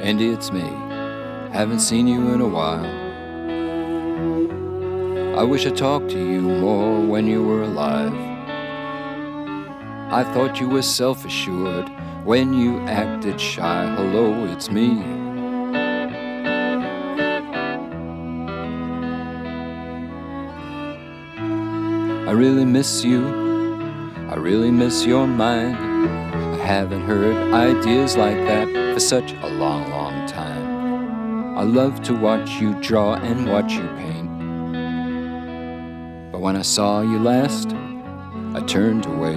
Andy, it's me. Haven't seen you in a while. I wish I talked to you more when you were alive. I thought you were self-assured when you acted shy. Hello, it's me. I really miss you. I really miss your mind. I haven't heard ideas like that for such a long, long time. I love to watch you draw and watch you paint. But when I saw you last, I turned away.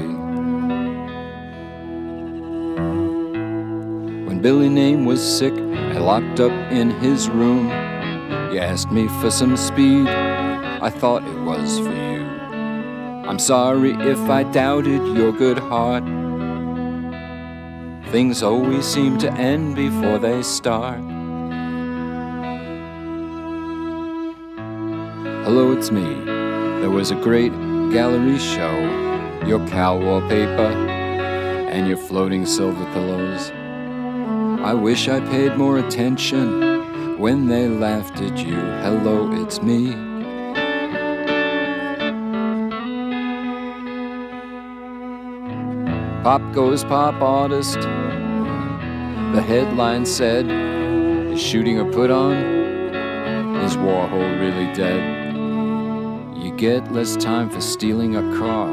When Billy Name was sick and locked up in his room, you asked me for some speed. I thought it was for you. I'm sorry if I doubted your good heart. Things always seem to end before they start. Hello, it's me. There was a great gallery show. Your cow wallpaper and your floating silver pillows. I wish I paid more attention when they laughed at you. Hello, it's me. Pop goes pop artist. The headline said, is shooting a put on? Is Warhol really dead? You get less time for stealing a car.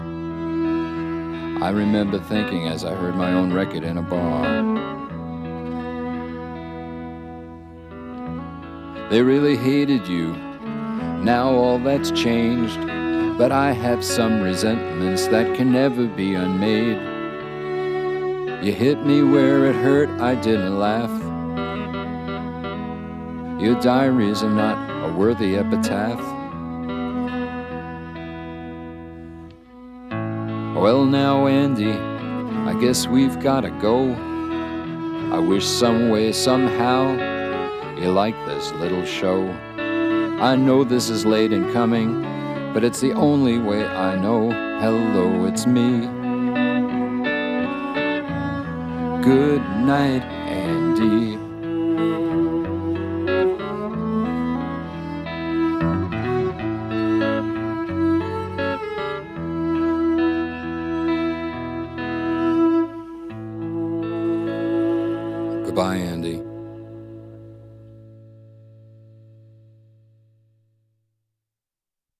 I remember thinking as I heard my own record in a bar. They really hated you. Now all that's changed. But I have some resentments that can never be unmade. You hit me where it hurt, I didn't laugh. Your diaries are not a worthy epitaph. Well now, Andy, I guess we've gotta go. I wish some way, somehow, you like this little show. I know this is late in coming, but it's the only way I know. Hello, it's me. Good night, Andy.